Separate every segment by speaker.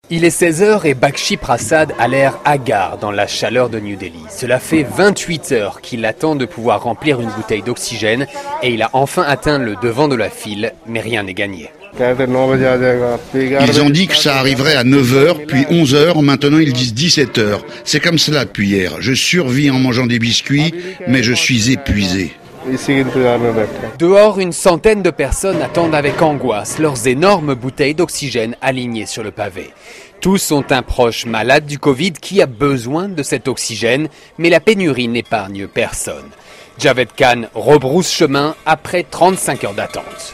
Speaker 1: Il est 16h et Bakshi Prasad a l'air hagard dans la chaleur de New Delhi. Cela fait 28 heures qu'il attend de pouvoir remplir une bouteille d'oxygène et il a enfin atteint le devant de la file, mais rien n'est gagné.
Speaker 2: Ils ont dit que ça arriverait à 9h, puis 11h, maintenant ils disent 17h. C'est comme cela depuis hier. Je survis en mangeant des biscuits, mais je suis épuisé.
Speaker 1: Dehors, une centaine de personnes attendent avec angoisse leurs énormes bouteilles d'oxygène alignées sur le pavé. Tous ont un proche malade du Covid qui a besoin de cet oxygène, mais la pénurie n'épargne personne. Javed Khan rebrousse chemin après 35 heures d'attente.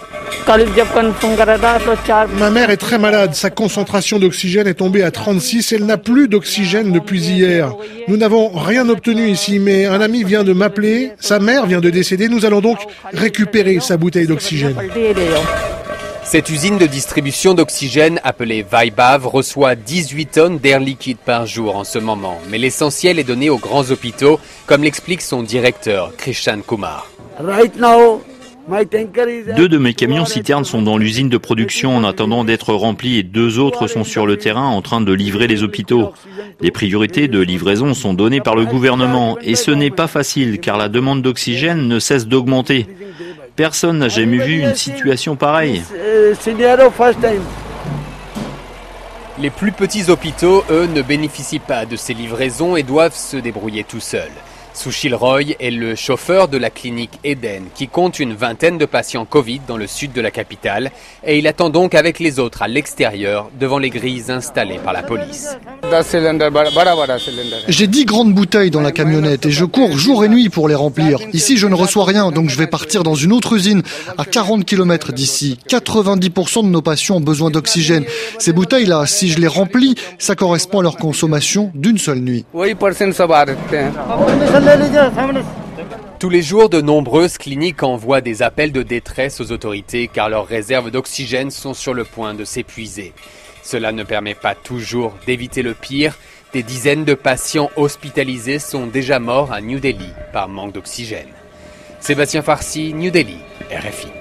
Speaker 3: Ma mère est très malade, sa concentration d'oxygène est tombée à 36, elle n'a plus d'oxygène depuis hier. Nous n'avons rien obtenu ici, mais un ami vient de m'appeler, sa mère vient de décéder, nous allons donc récupérer sa bouteille d'oxygène.
Speaker 1: Cette usine de distribution d'oxygène appelée Vaibhav reçoit 18 tonnes d'air liquide par jour en ce moment, mais l'essentiel est donné aux grands hôpitaux, comme l'explique son directeur, Krishan Kumar.
Speaker 4: Deux de mes camions citernes sont dans l'usine de production en attendant d'être remplis et deux autres sont sur le terrain en train de livrer les hôpitaux. Les priorités de livraison sont données par le gouvernement et ce n'est pas facile car la demande d'oxygène ne cesse d'augmenter. Personne n'a jamais vu une situation pareille.
Speaker 1: Les plus petits hôpitaux, eux, ne bénéficient pas de ces livraisons et doivent se débrouiller tout seuls. Sushil Roy est le chauffeur de la clinique Eden qui compte une vingtaine de patients Covid dans le sud de la capitale et il attend donc avec les autres à l'extérieur devant les grilles installées par la police.
Speaker 5: J'ai 10 grandes bouteilles dans la camionnette et je cours jour et nuit pour les remplir. Ici, je ne reçois rien, donc je vais partir dans une autre usine à 40 km d'ici. 90% de nos patients ont besoin d'oxygène. Ces bouteilles-là, si je les remplis, ça correspond à leur consommation d'une seule nuit.
Speaker 1: Tous les jours, de nombreuses cliniques envoient des appels de détresse aux autorités car leurs réserves d'oxygène sont sur le point de s'épuiser. Cela ne permet pas toujours d'éviter le pire. Des dizaines de patients hospitalisés sont déjà morts à New Delhi par manque d'oxygène. Sébastien Farsi, New Delhi, RFI.